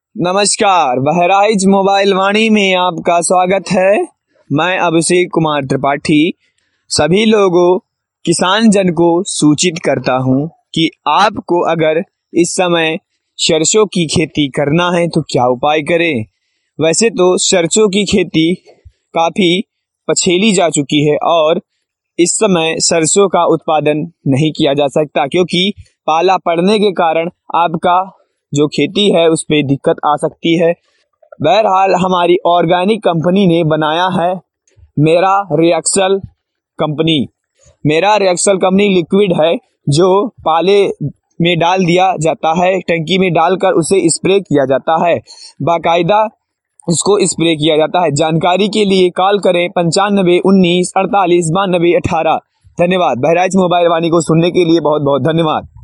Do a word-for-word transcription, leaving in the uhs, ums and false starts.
नमस्कार, बहराइच मोबाइल वाणी में आपका स्वागत है। मैं अभिषेक कुमार त्रिपाठी सभी लोगों किसान जन को सूचित करता हूं कि आपको अगर इस समय सरसों की खेती करना है तो क्या उपाय करें। वैसे तो सरसों की खेती काफ़ी पछेली जा चुकी है और इस समय सरसों का उत्पादन नहीं किया जा सकता, क्योंकि पाला पड़ने के कारण आपका जो खेती है उस पर दिक्कत आ सकती है। बहरहाल हमारी ऑर्गेनिक कंपनी ने बनाया है मेरा रिएक्सल कंपनी। मेरा रिएक्सल कंपनी लिक्विड है जो पाले में डाल दिया जाता है, टंकी में डालकर उसे स्प्रे किया जाता है, बाकायदा उसको स्प्रे किया जाता है। जानकारी के लिए कॉल करें पंचानबे उन्नीस अड़तालीस बानबे अठारह। धन्यवाद। बहराइच मोबाइल वाणी को सुनने के लिए बहुत बहुत धन्यवाद।